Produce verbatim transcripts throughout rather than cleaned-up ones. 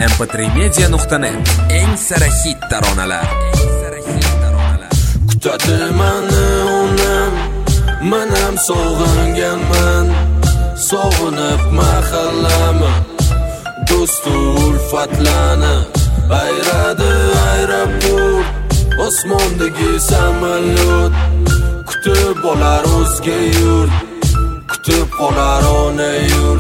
em p tre media nuqta net eng sara hit taronalar. Kutadi mani onam, manam sog'inganman, sog'inib mahallami, do'stu ulfatlani ayradi aeroport, osmondagi samolyot, kutib olar o'zga yurt, kutib qolar ona yurt.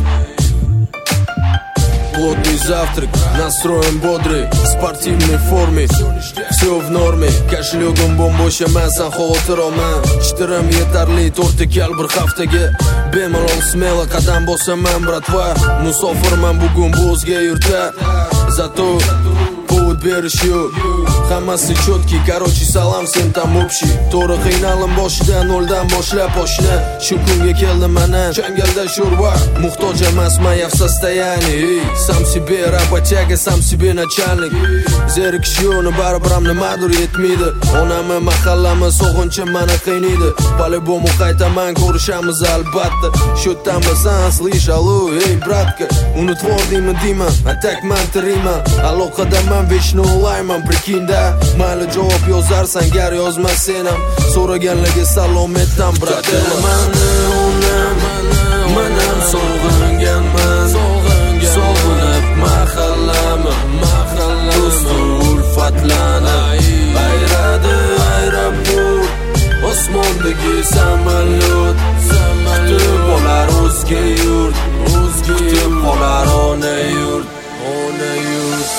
Плотный завтрак, настроен бодрый, в спортивной форме, все в норме. Кошелегim bo'm-bo'sh emassan, xavotiroman. Chitirim yetarli to'rtta kal bir haftaga. Bemalol smelo qadam bosaman, bratva. Musofirman bugun bu o'zga yurtda. Zato повод berish yo'q. Hammasi chotki, короче, salom sen tam общий. To'g'ri qiynalim boshida noldan boshlab oshna. Shu kunga keldim mana, changalda sho'rva. Muhtoj emasman я в состоянии. Сам себе работяга, сам себе начальник. Zerikish yo'qni baribir ham nimadir yetmaydi. Onamni mahallami sog'inchi mani qiynaydi. По-любому qaytaman, ko'rishamiz albatta. Shu yerdan bilsan, слышь, allo, ey bratка. Unutvordim deyman, atak man tiriyman. Aloqadaman, vechno ulayman, prikinda. Mayli javob yozarsan, gar yozma sen ham. So'raganlarga salom etdan, bratello. Mani onam, manam sog'inganman, sog'inib mahallami, do'stu ulfatlani ayradi aeroport, osmondagi samolyot, kutib olar o'zga yurt, kutib qolar ona yurt, ona yurt.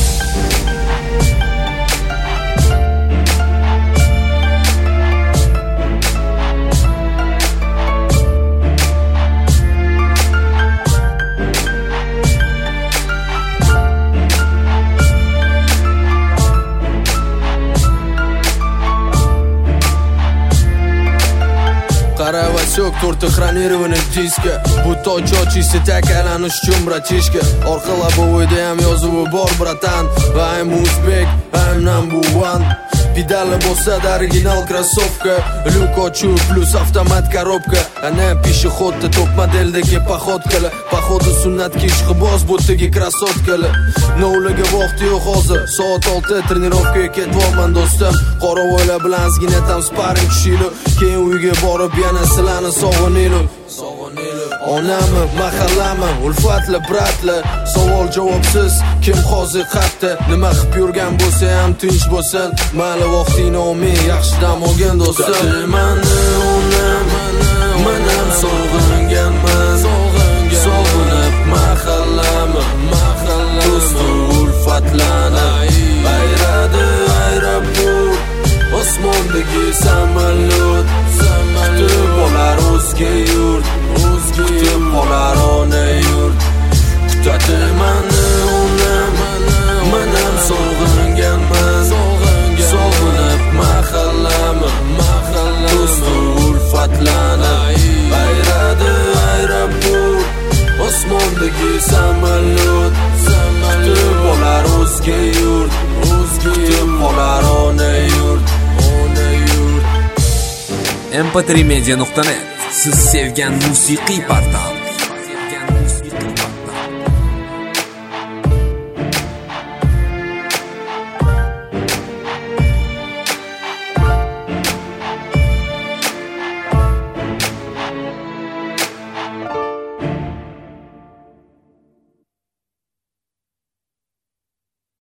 Qaravasyok to'rt экранированный diska. Bu toch ochisi takalanish uchun bratishka. Orqa labovoyda ham yozuvi bor bratan. I'm Uzbek, I'm number one. Pedali bosada original krossovka, lyuk ochuv plus avtomat korobka. Ana pishihodda top modeldagi poxodkalar, poxodi sunnatga ishqiboz bo'tdagi krasotkalar. Novlaga vaqt yo'q hozir, soat olti trenirovkaga ketyapman do'stim. Qoravoylar bilan ozgina tam sparring tushaylik, keyin uyga borib yana sizlarni sog'inaylik. Onami, mahallami, ulfatli bratli, savol javobsiz, kim hozir qayerda, nima qilib yurgan bo'lsa ham tinch bo'lsin. Mayli vaqtingni olmay, yaxshi dam olgin do'stim. Mani onam, manam sog'inganman, sog'inib mahallami, do'stu ulfatlani ayradi aeroport, osmondagi samolyot, kutib olar o'zga yurt, kutib qolar ona yurt. Kutadi mani onam, manam sog'inganman, sog'inib mahallami, do'stu ulfatlani ayradi aeroport, osmondagi samolyot, kutib olar o'zga yurt, kutib qolar ona yurt, ona yurt. em p tre media nuqta net siz sevgan musiqiy portal.